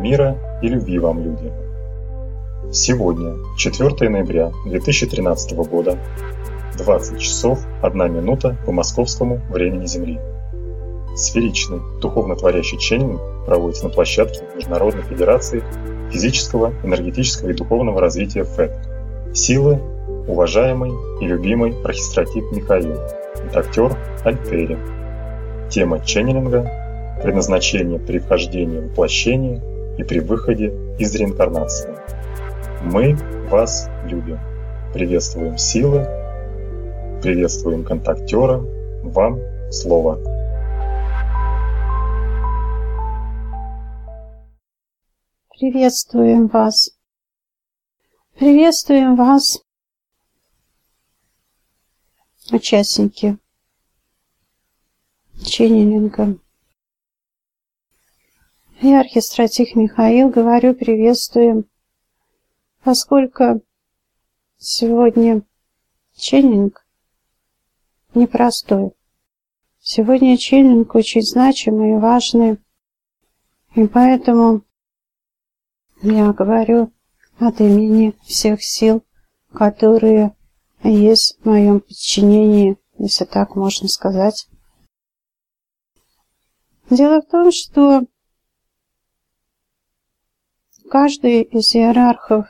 мира и любви вам, люди! Сегодня, 4 ноября 2013 года, 20 часов 1 минута по московскому времени Земли. Сферичный духовно-творящий ченнинг проводится на площадке Международной Федерации физического, энергетического и духовного развития ФЭД. Силы уважаемый и любимый архистратик Михаил, актер Альтери. Тема ченнелинга – предназначение при вхождении в воплощение и при выходе из реинкарнации. Мы вас любим. Приветствуем силы, приветствуем контактера. Вам слово. Приветствуем вас. Приветствуем вас, участники ченнелинга. Я, архистратик Михаил, говорю приветствуем, поскольку сегодня ченнинг непростой. Сегодня ченнинг очень значимый и важный, и поэтому я говорю от имени всех сил, которые есть в моем подчинении, если так можно сказать. Дело в том, что каждый из иерархов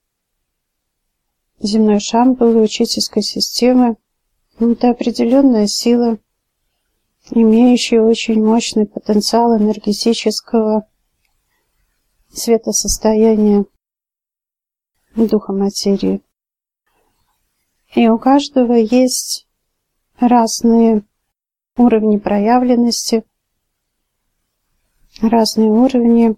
земной шамбалы, учительской системы, это определенная сила, имеющая очень мощный потенциал энергетического светосостояния духа материи. И у каждого есть разные уровни проявленности, разные уровни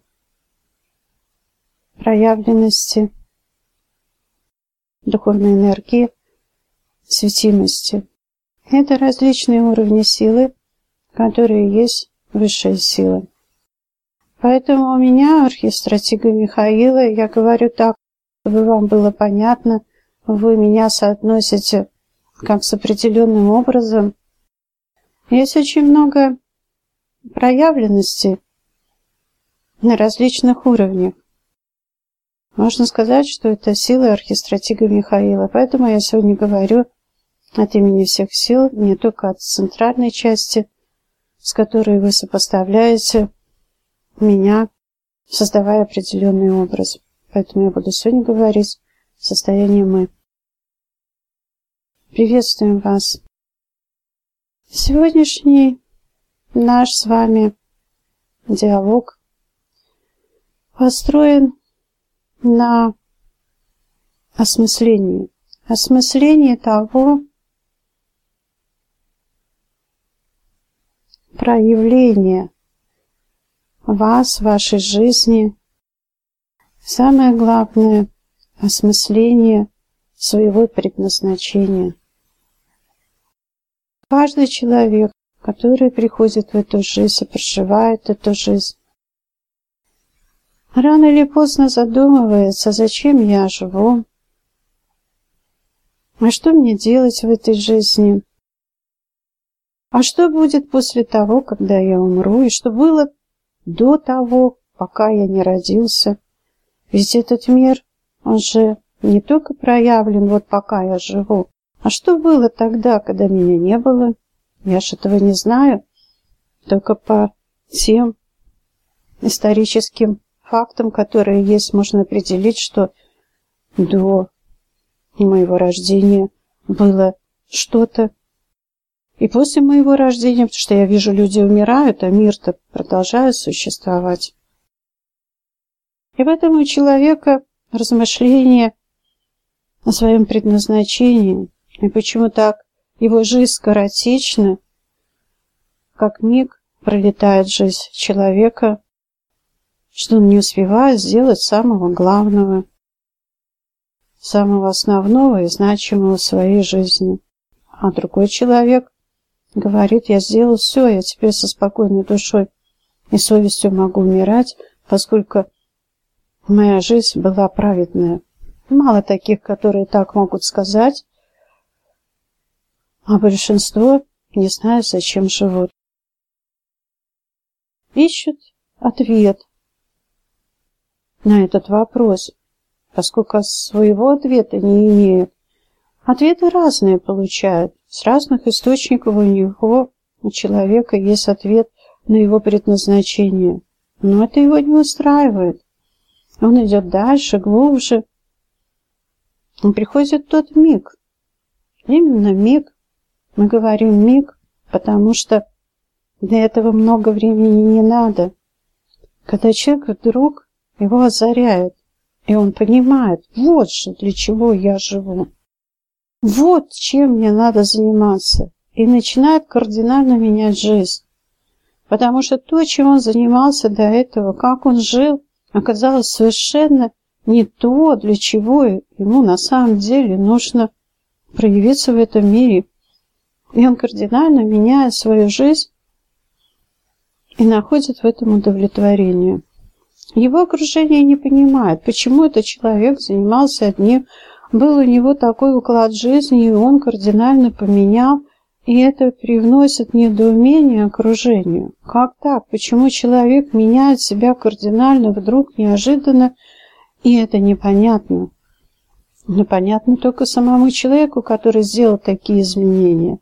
проявленности духовной энергии, светимости. Это различные уровни силы, которые есть высшая сила. Поэтому у меня, архистратига Михаила, я говорю так, чтобы вам было понятно, вы меня соотносите как с определенным образом. Есть очень много проявленностей на различных уровнях. Можно сказать, что это сила архистратига Михаила. Поэтому я сегодня говорю от имени всех сил, не только от центральной части, с которой вы сопоставляете меня, создавая определенный образ. Поэтому я буду сегодня говорить в состоянии «мы». Приветствуем вас. Сегодняшний наш с вами диалог построен на осмыслении того проявления вас, вашей жизни. Самое главное – осмысление своего предназначения. Каждый человек, который приходит в эту жизнь и проживает эту жизнь, рано или поздно задумывается, зачем я живу, а что мне делать в этой жизни, а что будет после того, когда я умру, и что было до того, пока я не родился. Ведь этот мир, он же не только проявлен вот пока я живу, а что было тогда, когда меня не было? Я ж этого не знаю, только по тем историческим фактам, которые есть, можно определить, что до моего рождения было что-то. И после моего рождения, потому что я вижу, люди умирают, а мир-то продолжает существовать. И в этом у человека размышление о своем предназначении, и почему так его жизнь скоротечна, как миг пролетает жизнь человека, что он не успевает сделать самого главного, самого основного и значимого в своей жизни. А другой человек говорит: я сделал все, я теперь со спокойной душой и совестью могу умирать, поскольку моя жизнь была праведная. Мало таких, которые так могут сказать, а большинство не знают, зачем живут. Ищут ответ на этот вопрос, поскольку своего ответа не имеют. Ответы разные получают. С разных источников у человека есть ответ на его предназначение. Но это его не устраивает. Он идет дальше, глубже. И приходит тот миг. Именно миг. Мы говорим миг, потому что для этого много времени не надо. Когда человек вдруг его озаряет, и он понимает, вот же для чего я живу. Вот чем мне надо заниматься. И начинает кардинально менять жизнь. Потому что то, чем он занимался до этого, как он жил, оказалось совершенно не то, для чего ему на самом деле нужно проявиться в этом мире. И он кардинально меняет свою жизнь и находит в этом удовлетворение. Его окружение не понимает, почему этот человек занимался одним, был у него такой уклад жизни, и он кардинально поменял, и это привносит недоумение окружению. Как так? Почему человек меняет себя кардинально, вдруг, неожиданно, и это непонятно? Но понятно только самому человеку, который сделал такие изменения.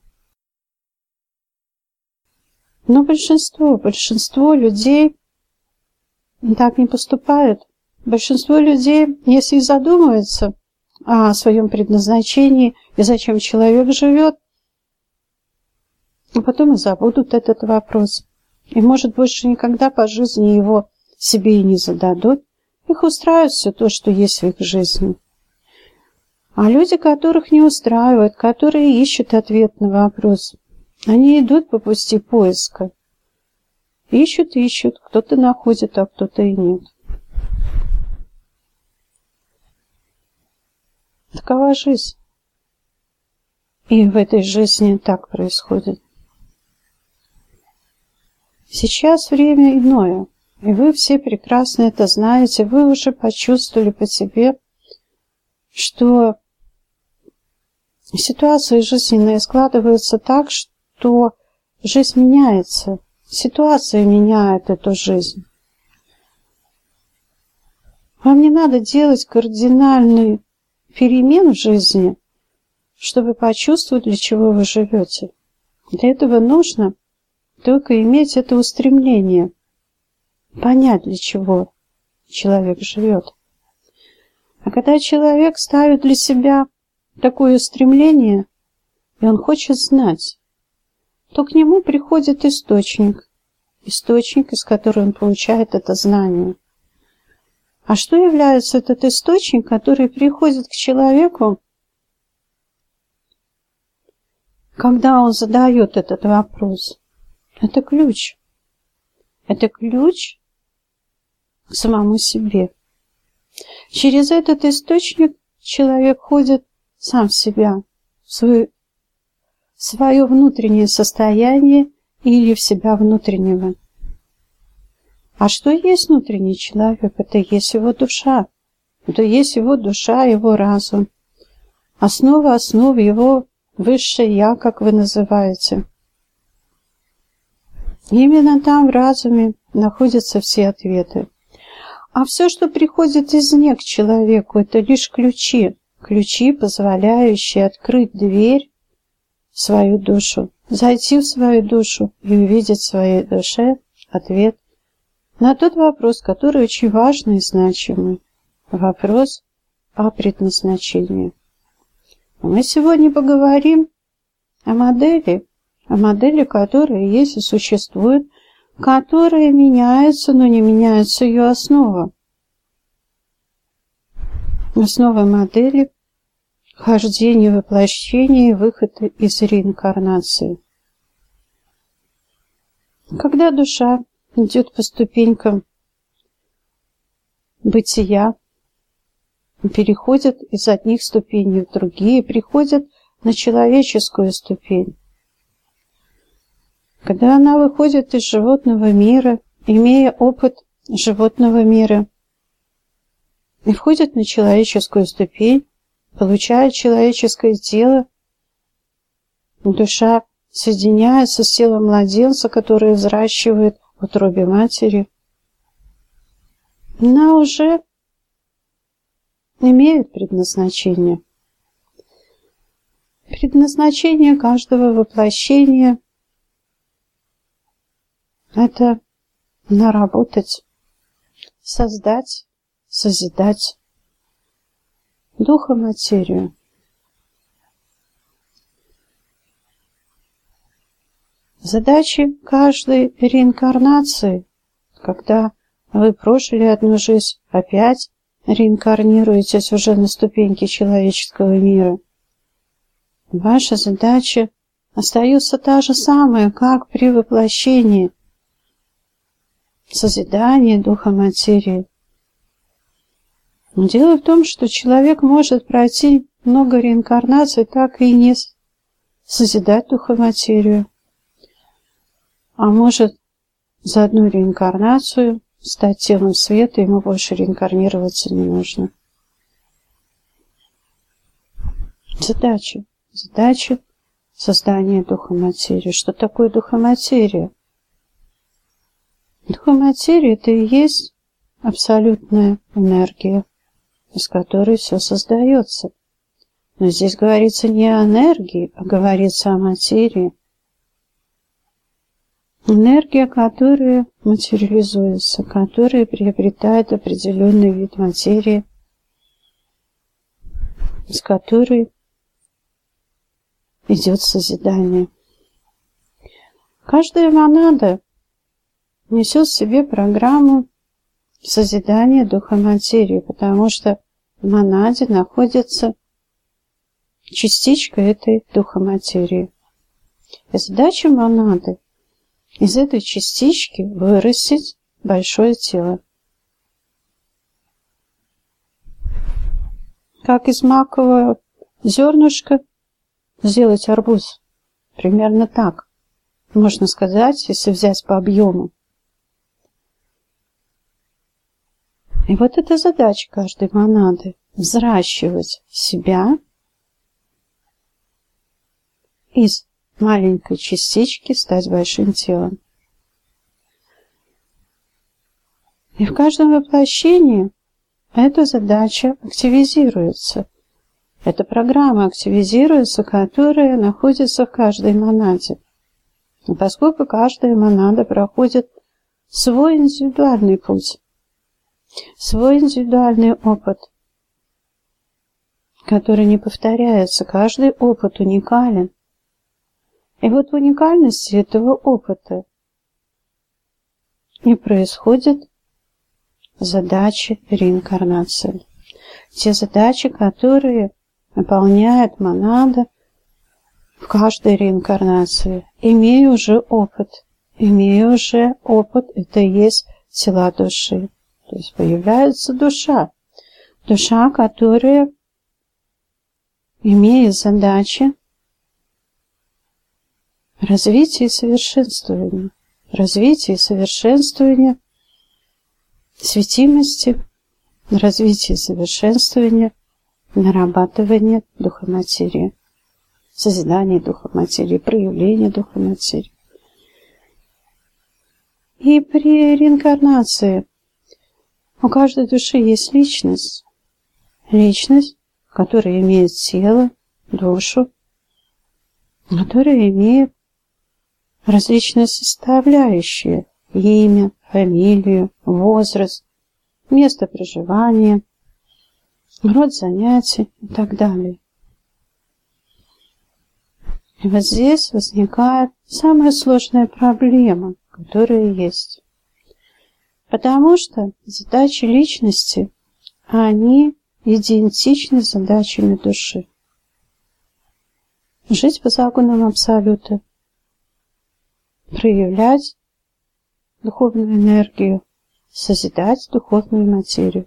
Но большинство людей так не поступают. Большинство людей, если и задумывается о своем предназначении и зачем человек живет, а потом и забудут этот вопрос. И, может, больше никогда по жизни его себе и не зададут. Их устраивает все то, что есть в их жизни. А люди, которых не устраивает, которые ищут ответ на вопрос, они идут по пути поиска. Ищут, кто-то находит, а кто-то и нет. Такова жизнь. И в этой жизни так происходит. Сейчас время иное, и вы все прекрасно это знаете, вы уже почувствовали по себе, что ситуации жизненные складываются так, что жизнь меняется, ситуация меняет эту жизнь. Вам не надо делать кардинальный перемен в жизни, чтобы почувствовать, для чего вы живете. Для этого нужно только иметь это устремление, понять, для чего человек живет. А когда человек ставит для себя такое устремление, и он хочет знать, то к нему приходит источник, из которого он получает это знание. А что является этот источник, который приходит к человеку, когда он задает этот вопрос? Это ключ. Это ключ к самому себе. Через этот источник человек ходит сам в себя, в свое внутреннее состояние или в себя внутреннего. А что есть внутренний человек? Это есть его душа. Это есть его душа, его разум. Основа основ, его высшее Я, как вы называете. Именно там в разуме находятся все ответы. А все, что приходит извне к человеку, это лишь ключи. Ключи, позволяющие открыть дверь в свою душу, зайти в свою душу и увидеть в своей душе ответ на тот вопрос, который очень важный и значимый. Вопрос о предназначении. Мы сегодня поговорим о модели, которые есть и существуют, которые меняются, но не меняется ее основа. Основа модели – хождение, воплощение и выход из реинкарнации. Когда душа идет по ступенькам бытия, переходит из одних ступеней в другие, приходит на человеческую ступень. Когда она выходит из животного мира, имея опыт животного мира, и входит на человеческую ступень, получает человеческое тело, душа соединяется с телом младенца, которое взращивает в утробе матери. Она уже имеют предназначение. Предназначение каждого воплощения – это наработать, создать, созидать дух и материю. Задачи каждой реинкарнации, когда вы прожили одну жизнь, опять реинкарнируетесь уже на ступеньке человеческого мира, ваша задача остается та же самая, как при воплощении, созидании духа материи. Но дело в том, что человек может пройти много реинкарнаций, так и не созидать духа материю. А может за одну реинкарнацию стать телом света, ему больше реинкарнироваться не нужно. Задача создания духа материи. Что такое духоматерия? Духоматерия – это и есть абсолютная энергия, из которой все создается. Но здесь говорится не о энергии, а говорится о материи. Энергия, которая материализуется, которая приобретает определенный вид материи, с которой идет созидание. Каждая монада несет в себе программу созидания духа материи, потому что в монаде находится частичка этой духа материи. И задача монады из этой частички вырастить большое тело. Как из макового зернышка сделать арбуз. Примерно так, можно сказать, если взять по объему. И вот эта задача каждой монады – взращивать себя из маленькой частички, стать большим телом. И в каждом воплощении эта задача активизируется. Эта программа активизируется, которая находится в каждой монаде. И поскольку каждая монада проходит свой индивидуальный путь, свой индивидуальный опыт, который не повторяется, каждый опыт уникален. И вот в уникальности этого опыта и происходят задачи реинкарнации. Те задачи, которые выполняет монада в каждой реинкарнации, имея уже опыт. Имея уже опыт, это и есть тела души. То есть появляется душа. Душа, которая, имея задачи развития и совершенствования, светимости, развития и совершенствования, нарабатывание духа материи, созидание духа материи, проявление духа материи. И при реинкарнации у каждой души есть личность, которая имеет тело, душу, которая имеет различные составляющие: имя, фамилию, возраст, место проживания, род занятий и так далее. И вот здесь возникает самая сложная проблема, которая есть. Потому что задачи личности, они идентичны с задачами души. Жить по законам Абсолюта, проявлять духовную энергию, созидать духовную материю.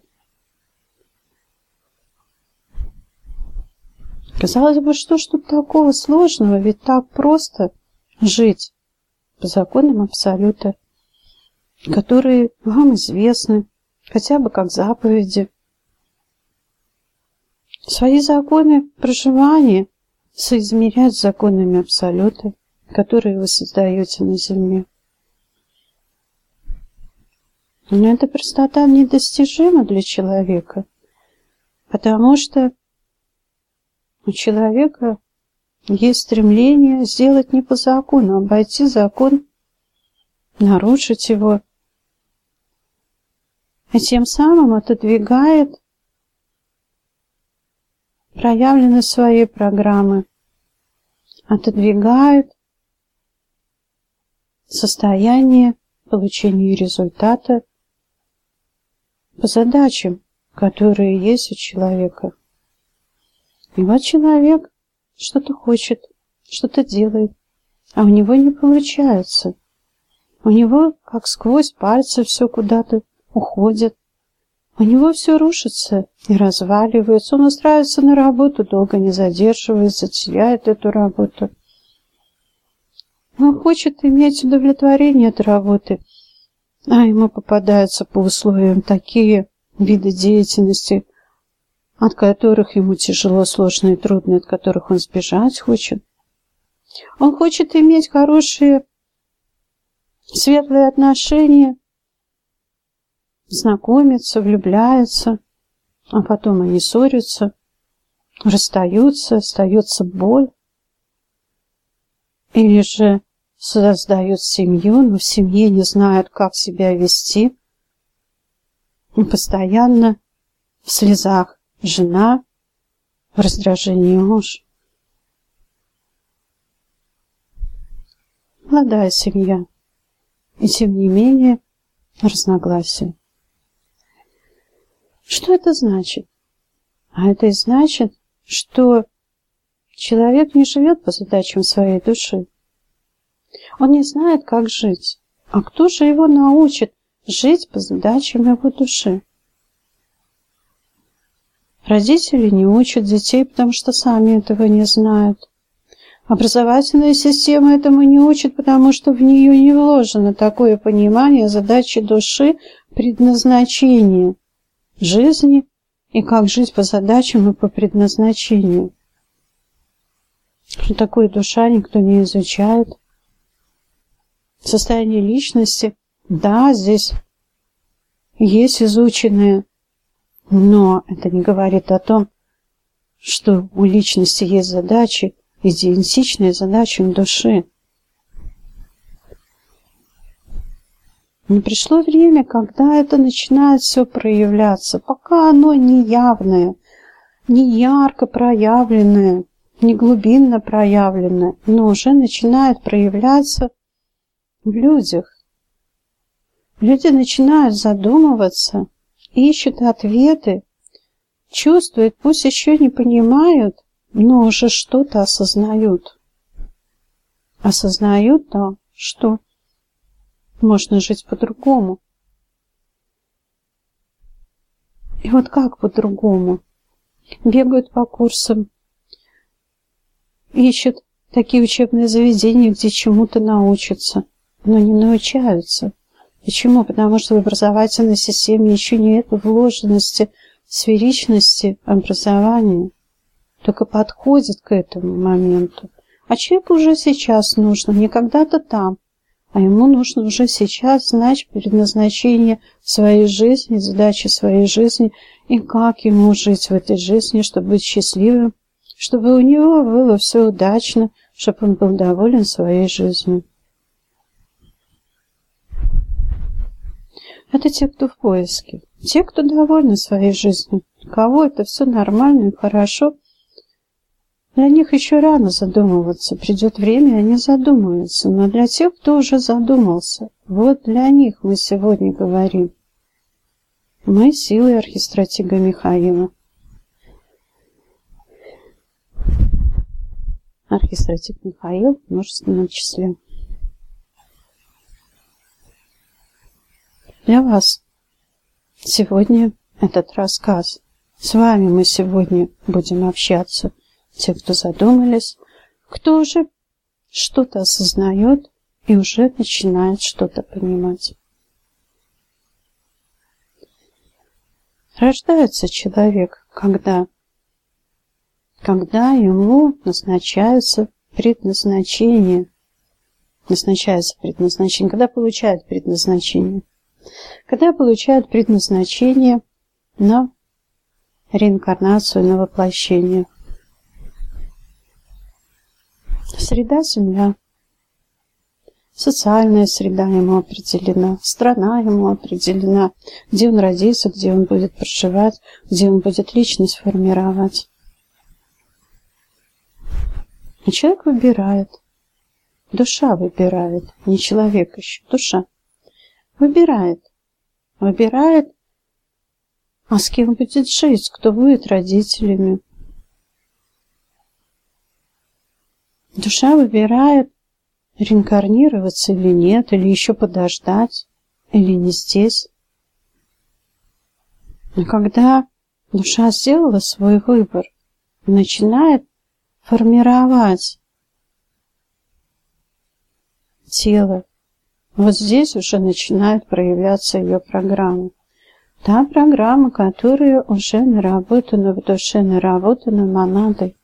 Казалось бы, что ж тут такого сложного, ведь так просто жить по законам Абсолюта, которые вам известны, хотя бы как заповеди. Свои законы проживания соизмерять с законами Абсолюта, которые вы создаете на Земле. Но эта простота недостижима для человека, Потому что у человека есть стремление сделать не по закону, обойти закон, нарушить его, и тем самым отодвигает проявленность своей программы, отодвигает состояние получения результата по задачам, которые есть у человека. И вот человек что-то хочет, что-то делает, а у него не получается. У него как сквозь пальцы все куда-то уходит. У него все рушится и разваливается. Он устраивается на работу, долго не задерживается, теряет эту работу. Он хочет иметь удовлетворение от работы, а ему попадаются по условиям такие виды деятельности, от которых ему тяжело, сложно и трудно, от которых он сбежать хочет. Он хочет иметь хорошие, светлые отношения, знакомиться, влюбляется, а потом они ссорятся, расстаются, остается боль. Или же создают семью, но в семье не знают, как себя вести, и постоянно в слезах жена, в раздражении муж. Молодая семья, и тем не менее разногласия. Что это значит? А это и значит, что человек не живет по задачам своей души. Он не знает, как жить. А кто же его научит жить по задачам его души? Родители не учат детей, потому что сами этого не знают. Образовательная система этому не учит, потому что в нее не вложено такое понимание задачи души, предназначения жизни и как жить по задачам и по предназначению. Что такое душа, никто не изучает. Состояние личности, да, здесь есть изученное, но это не говорит о том, что у личности есть задачи, идентичные задачам души. Но пришло время, когда это начинает все проявляться, пока оно не явное, не ярко проявленное, не глубинно проявленное, но уже начинает проявляться в людях. Люди начинают задумываться, ищут ответы, чувствуют, пусть еще не понимают, но уже что-то осознают. Осознают то, что можно жить по-другому. И вот как по-другому? Бегают по курсам, ищут такие учебные заведения, где чему-то научатся, но не научаются. Почему? Потому что в образовательной системе еще нет вложенности, сферичности образования. Только подходит к этому моменту. А человеку уже сейчас нужно, не когда-то там, а ему нужно уже сейчас знать предназначение своей жизни, задачи своей жизни и как ему жить в этой жизни, чтобы быть счастливым, чтобы у него было все удачно, чтобы он был доволен своей жизнью. Это те, кто в поиске. Те, кто довольны своей жизнью. Для кого это все нормально и хорошо. Для них еще рано задумываться. Придет время, и они задумаются. Но для тех, кто уже задумался, вот для них мы сегодня говорим. Мы силой архистратига Михаила. Архистратиг Михаил в множественном числе. Для вас сегодня этот рассказ. С вами мы сегодня будем общаться. Те, кто задумались, кто уже что-то осознает и уже начинает что-то понимать. Рождается человек, когда ему назначается предназначение. Когда получает предназначение. Когда получает предназначение на реинкарнацию на воплощение. Среда Земля. Социальная среда ему определена, страна ему определена, где он родится, где он будет проживать, где он будет личность формировать. И человек выбирает. Душа выбирает, не человек еще, душа. Выбирает. Выбирает, а с кем будет жить, кто будет родителями. Душа выбирает, реинкарнироваться или нет, или еще подождать, или не здесь. Но когда душа сделала свой выбор, начинает формировать тело, вот здесь уже начинает проявляться ее программа. Та программа, которая уже наработана в душе, наработана монадой.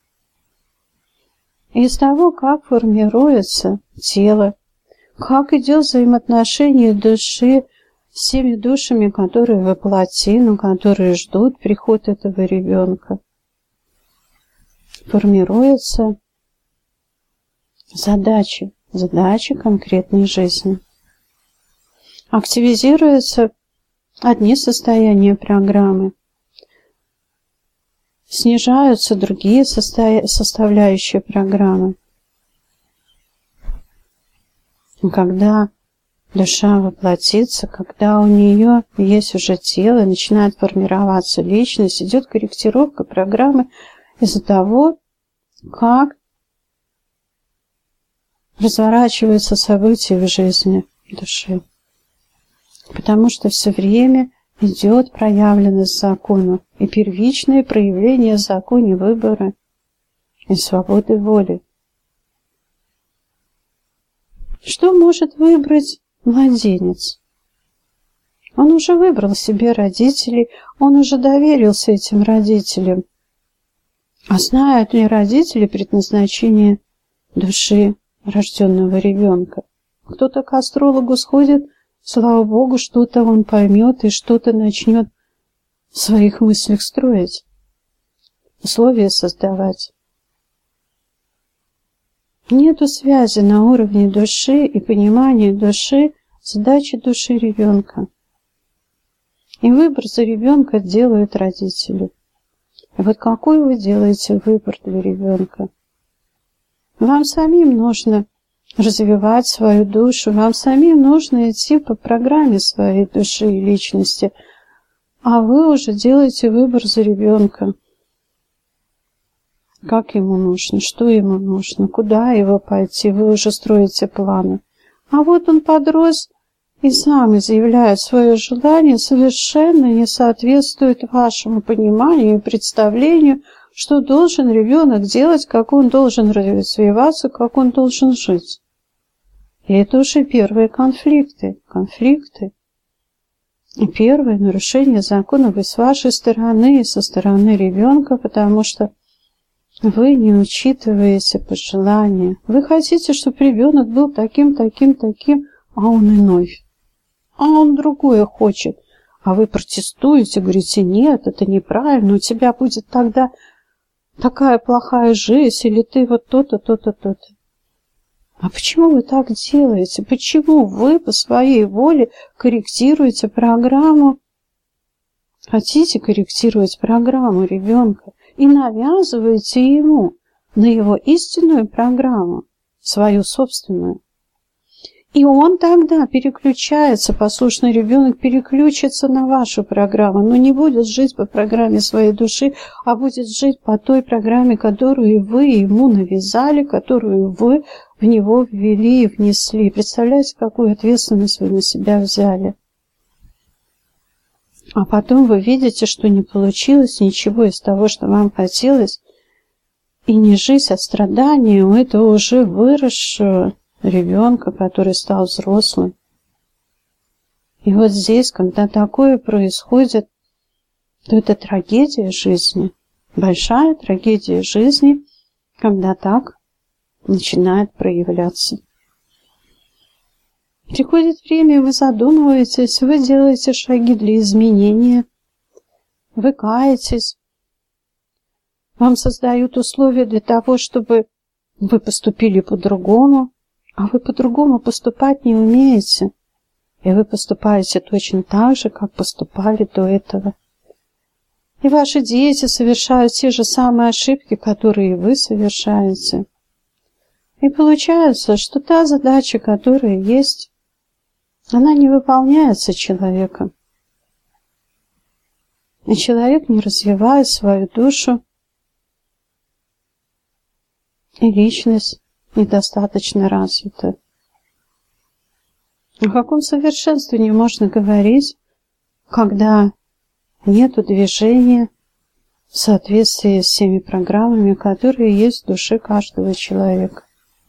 Из того, как формируется тело, как идет взаимоотношение души с теми душами, которые воплоти, но которые ждут приход этого ребенка, формируются задачи конкретной жизни. Активизируются одни состояния программы, снижаются другие составляющие программы. Когда душа воплотится, когда у нее есть уже тело, начинает формироваться личность, идет корректировка программы из-за того, как разворачиваются события в жизни души. Потому что все время идет проявленность закона и первичное проявление в законе выбора и свободы воли. Что может выбрать младенец? Он уже выбрал себе родителей, он уже доверился этим родителям. А знают ли родители предназначение души рожденного ребенка? Кто-то к астрологу сходит, слава Богу, что-то он поймет и что-то начнет в своих мыслях строить, условия создавать. Нету связи на уровне души и понимания души, задачи души ребенка. И выбор за ребенка делают родители. И вот какой вы делаете выбор для ребенка? Вам самим нужно развивать свою душу, вам самим нужно идти по программе своей души и личности, а вы уже делаете выбор за ребенка. Как ему нужно, что ему нужно, куда его пойти, вы уже строите планы. А вот он подрос и сам изъявляет свое желание, совершенно не соответствует вашему пониманию и представлению, что должен ребенок делать, как он должен развиваться, как он должен жить. И это уже первые конфликты. И первое нарушение законов и с вашей стороны, и со стороны ребенка, потому что вы не учитываете пожелания. Вы хотите, чтобы ребенок был таким, а он иной. А он другое хочет. А вы протестуете, говорите, нет, это неправильно, у тебя будет тогда такая плохая жизнь, или ты вот то-то, то-то, то-то. А почему вы так делаете? Почему вы по своей воле корректируете программу? Хотите корректировать программу ребенка и навязываете ему на его истинную программу, свою собственную. И он тогда переключается, послушный ребенок переключится на вашу программу, но не будет жить по программе своей души, а будет жить по той программе, которую вы ему навязали, которую вы в него ввели и внесли. Представляете, какую ответственность вы на себя взяли? А потом вы видите, что не получилось ничего из того, что вам хотелось, и не жизнь, а страдания у этого уже выросшего ребенка, который стал взрослым. И вот здесь, когда такое происходит, то это трагедия жизни, большая трагедия жизни, когда так начинает проявляться. Приходит время, вы задумываетесь, вы делаете шаги для изменения, вы каетесь, Вам создают условия для того, чтобы вы поступили по-другому, а вы по-другому поступать не умеете. И вы поступаете точно так же, как поступали до этого. И ваши дети совершают те же самые ошибки, которые и вы совершаете. И получается, что та задача, которая есть, она не выполняется человеком. И человек не развивает свою душу, и личность недостаточно развита. О каком совершенствовании можно говорить, когда нет движения в соответствии с теми программами, которые есть в душе каждого человека?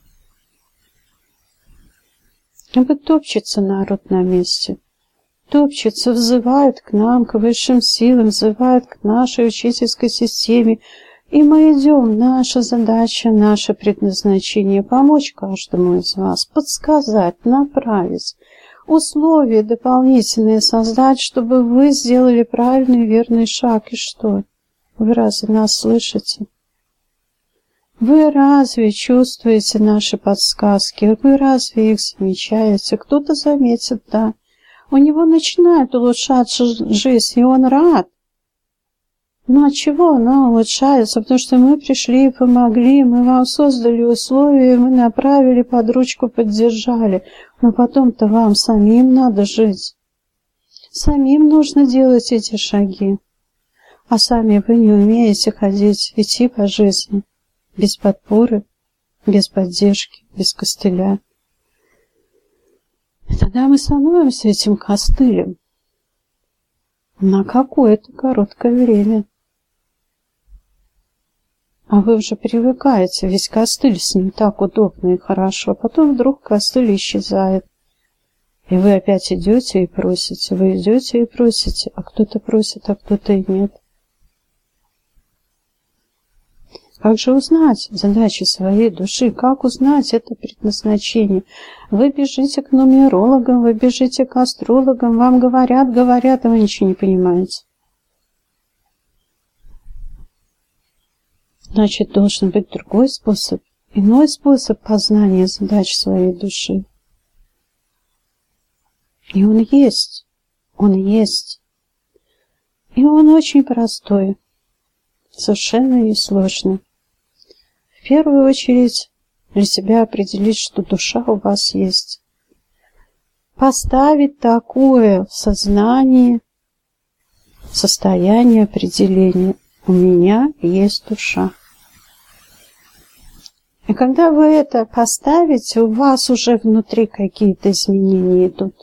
Вот топчется народ на месте. Топчется, взывает к нам, к высшим силам, взывает к нашей учительской системе. И мы идем. Наша задача, наше предназначение — помочь каждому из вас, подсказать, направить, условия дополнительные создать, чтобы вы сделали правильный, верный шаг. И что? Вы разве нас слышите? Вы разве чувствуете наши подсказки? Вы разве их замечаете? Кто-то заметит, да. У него начинает улучшаться жизнь, и он рад. Ну, от чего она улучшается? Потому что мы пришли и помогли, мы вам создали условия, мы направили, под ручку поддержали. Но потом-то вам самим надо жить. Самим нужно делать эти шаги. А сами вы не умеете ходить, идти по жизни. Без подпоры, без поддержки, без костыля. И тогда мы становимся этим костылем на какое-то короткое время. А вы уже привыкаете, ведь костыль с ним так удобно и хорошо. Потом вдруг костыль исчезает. И вы опять идете и просите, вы идете и просите, а кто-то просит, а кто-то и нет. Как же узнать задачи своей души? Как узнать это предназначение? Вы бежите к нумерологам, вы бежите к астрологам, вам говорят, а вы ничего не понимаете. Значит, должен быть другой способ, иной способ познания задач своей души. И он есть, он есть. И он очень простой, совершенно несложный. В первую очередь для себя определить, что душа у вас есть. Поставить такое в сознании состояние определения. У меня есть душа. И когда вы это поставите, у вас уже внутри какие-то изменения идут.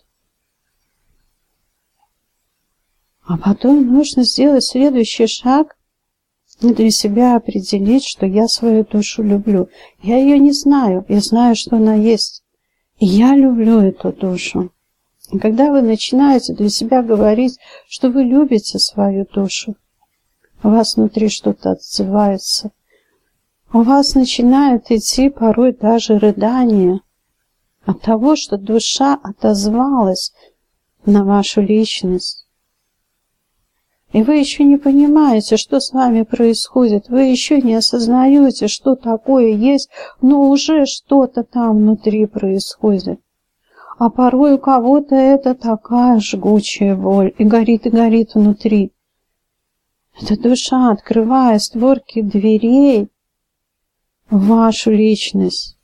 А потом нужно сделать следующий шаг и для себя определить, что я свою душу люблю. Я ее не знаю, я знаю, что она есть. И я люблю эту душу. И когда вы начинаете для себя говорить, что вы любите свою душу, у вас внутри что-то отзывается. У вас начинает идти порой даже рыдание от того, что душа отозвалась на вашу личность. И вы еще не понимаете, что с вами происходит. Вы еще не осознаете, что такое есть, но уже что-то там внутри происходит. А порой у кого-то это такая жгучая боль, и горит внутри. Эта душа, открывая створки дверей в вашу личность,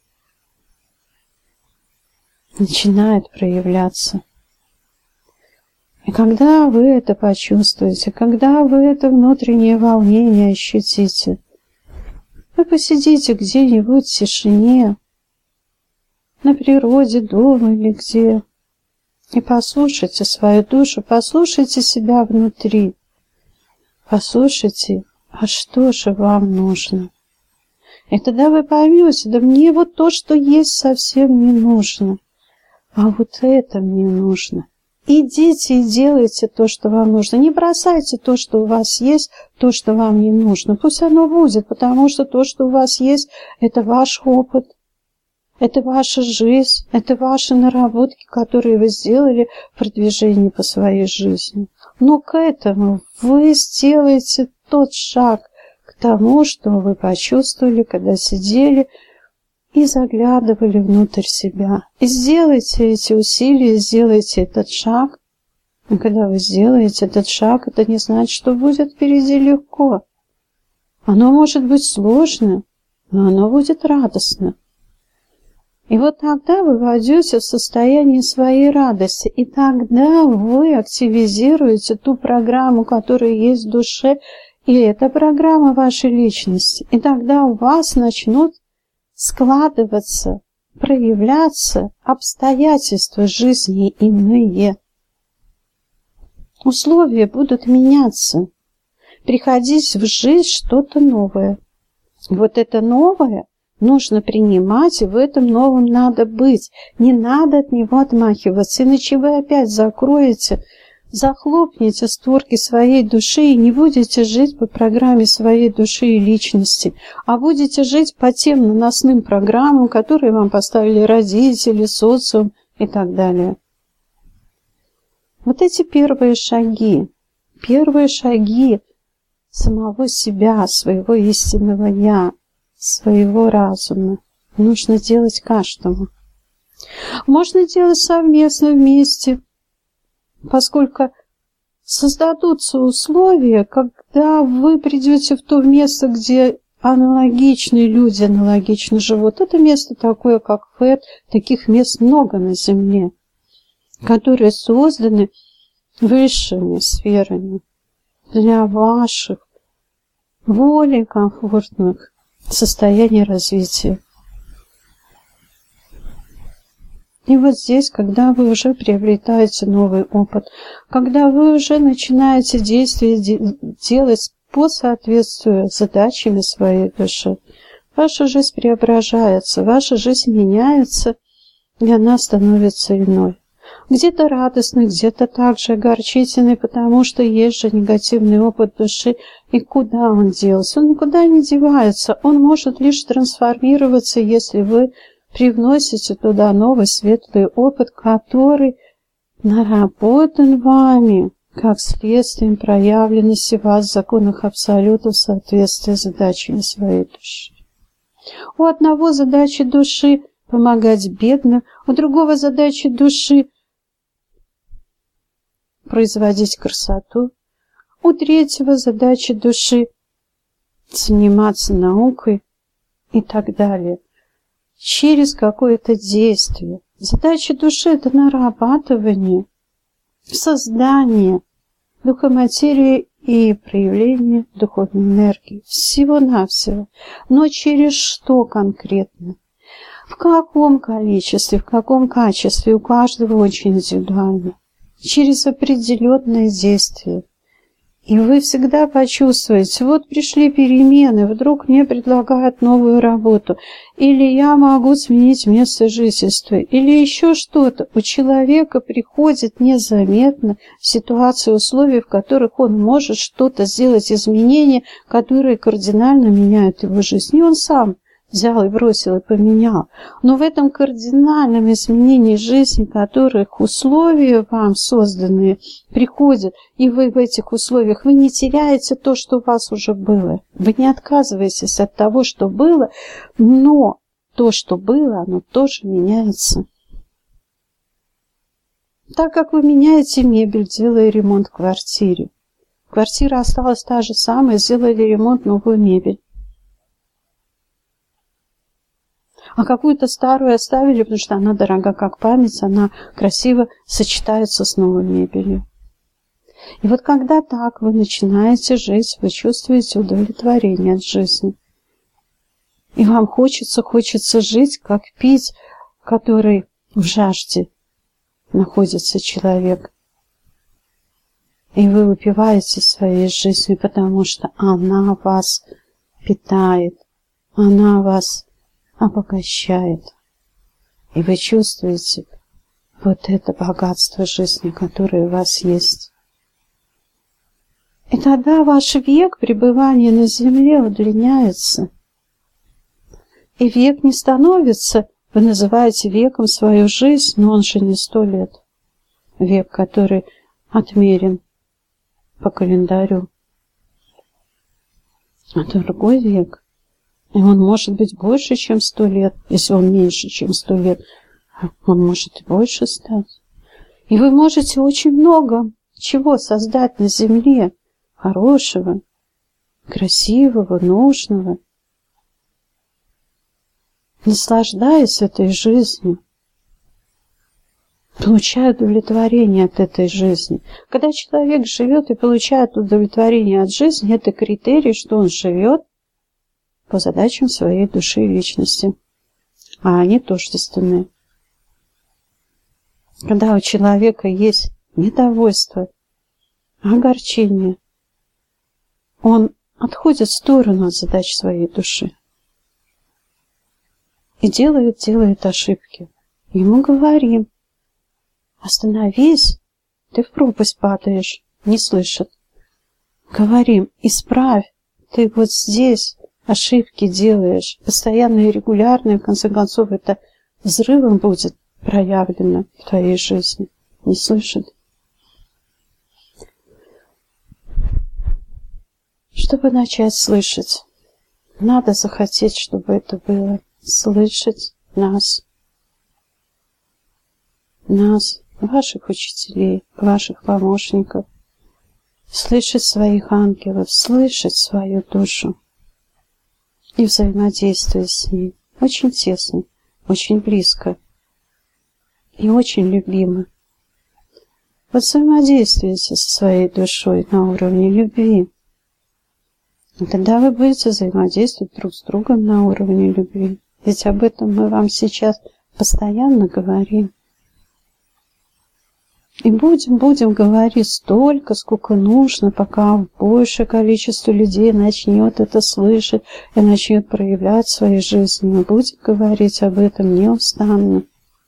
начинает проявляться. И когда вы это почувствуете, когда вы это внутреннее волнение ощутите, вы посидите где-нибудь в тишине, на природе, дома или где, и послушайте свою душу, послушайте себя внутри, послушайте, а что же вам нужно? И тогда вы поймете, да мне вот то, что есть, совсем не нужно, а вот это мне нужно. Идите и делайте то, что вам нужно. Не бросайте то, что у вас есть, то, что вам не нужно. Пусть оно будет, потому что то, что у вас есть, это ваш опыт, это ваша жизнь, это ваши наработки, которые вы сделали в продвижении по своей жизни. Но к этому вы сделаете тот шаг, к к тому, что вы почувствовали, когда сидели и заглядывали внутрь себя. И сделайте эти усилия, сделайте этот шаг. И когда вы сделаете этот шаг, это не значит, что будет впереди легко. Оно может быть сложно, но оно будет радостно. И вот тогда вы войдете в состояние своей радости, и тогда вы активизируете ту программу, которая есть в душе, и эта программа вашей личности. И тогда у вас начнут складываться, проявляться обстоятельства жизни иные. Условия будут меняться. Приходить в жизнь что-то новое. Вот это новое нужно принимать, и в этом новом надо быть. Не надо от него отмахиваться, иначе вы опять закроете, захлопнете створки своей души и не будете жить по программе своей души и личности, а будете жить по тем наносным программам, которые вам поставили родители, социум и так далее. Вот эти первые шаги самого себя, своего истинного «я», своего разума нужно делать каждому. Можно делать совместно вместе, поскольку создадутся условия, когда вы придете в то место, где аналогичные люди аналогично живут. Это место такое, как ФЭД, таких мест много на Земле, которые созданы высшими сферами для ваших более комфортных состояний развития. И вот здесь, когда вы уже приобретаете новый опыт, когда вы уже начинаете действия делать по соответствию с задачами своей души, ваша жизнь преображается, ваша жизнь меняется, и она становится иной. Где-то радостный, где-то также огорчительный, потому что есть же негативный опыт души. И куда он делся? Он никуда не девается. Он может лишь трансформироваться, если вы привносите туда новый светлый опыт, который наработан вами, как следствием проявленности вас в законах абсолюта в соответствии с задачами своей души. У одного задачи души – помогать бедным, у другого задачи души – производить красоту, у третьего задача души заниматься наукой и так далее. Через какое-то действие. Задача души – это нарабатывание, создание духоматерии и проявление духовной энергии. Всего-навсего. Но через что конкретно? В каком количестве, в каком качестве? У каждого очень индивидуально. Через определенное действие. И вы всегда почувствуете, вот пришли перемены, вдруг мне предлагают новую работу, или я могу сменить место жительства, или еще что-то. У человека приходит незаметно ситуации, условия, в которых он может что-то сделать, изменения, которые кардинально меняют его жизнь. И он сам взял и бросил, и поменял. Но в этом кардинальном изменении жизни, которых условия вам созданные приходят, и вы в этих условиях, вы не теряете то, что у вас уже было. Вы не отказываетесь от того, что было, но то, что было, оно тоже меняется. Так как вы меняете мебель, делая ремонт в квартире. Квартира осталась та же самая, сделали ремонт, новую мебель. А какую-то старую оставили, потому что она дорога как память, она красиво сочетается с новой мебелью. И вот когда так вы начинаете жить, вы чувствуете удовлетворение от жизни. И вам хочется жить, как пить, который в жажде находится человек. И вы выпиваете своей жизнью, потому что она вас питает, она вас обогащает. И вы чувствуете вот это богатство жизни, которое у вас есть. И тогда ваш век пребывания на земле удлиняется. И век не становится, вы называете веком свою жизнь, но он же не 100 лет. Век, который отмерен по календарю. а другой век. И он может быть больше, чем 100 лет. Если он меньше, чем 100 лет, он может и больше стать. И вы можете очень много чего создать на земле хорошего, красивого, нужного, наслаждаясь этой жизнью, получая удовлетворение от этой жизни. Когда человек живет и получает удовлетворение от жизни, это критерий, что он живет по задачам своей души и личности, а они тождественные. Когда у человека есть недовольство, огорчение, он отходит в сторону от задач своей души и делает ошибки. Ему говорим: остановись, ты в пропасть падаешь, не слышит. Говорим: исправь, ты вот здесь ошибки делаешь, постоянно и регулярно, и в конце концов это взрывом будет проявлено в твоей жизни. Не слышит. Чтобы начать слышать, надо захотеть, чтобы это было. Слышать нас, ваших учителей, ваших помощников, слышать своих ангелов, слышать свою душу и взаимодействовать с ней очень тесно, очень близко и очень любимо. Вот взаимодействуйте со своей душой на уровне любви. И тогда вы будете взаимодействовать друг с другом на уровне любви. Ведь об этом мы вам сейчас постоянно говорим. И будем говорить столько, сколько нужно, пока большее количество людей начнет это слышать и начнет проявлять в своей жизни. Мы будем говорить об этом неустанно.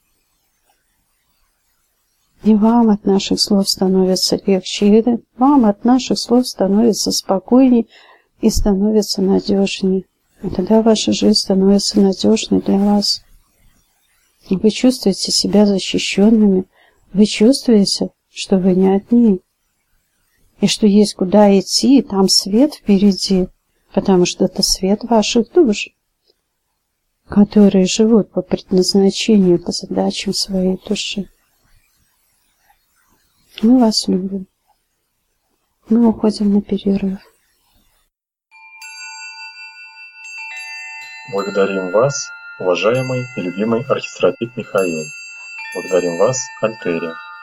И вам от наших слов становится легче, и вам от наших слов становится спокойней и становится надежнее. И тогда ваша жизнь становится надежной для вас. И вы чувствуете себя защищенными. Вы чувствуете, что вы не одни. И что есть куда идти, и там свет впереди. Потому что это свет ваших душ, которые живут по предназначению, по задачам своей души. Мы вас любим. Мы уходим на перерыв. Благодарим вас, уважаемый и любимый архистратик Михаил. Благодарим вас, Альтерия.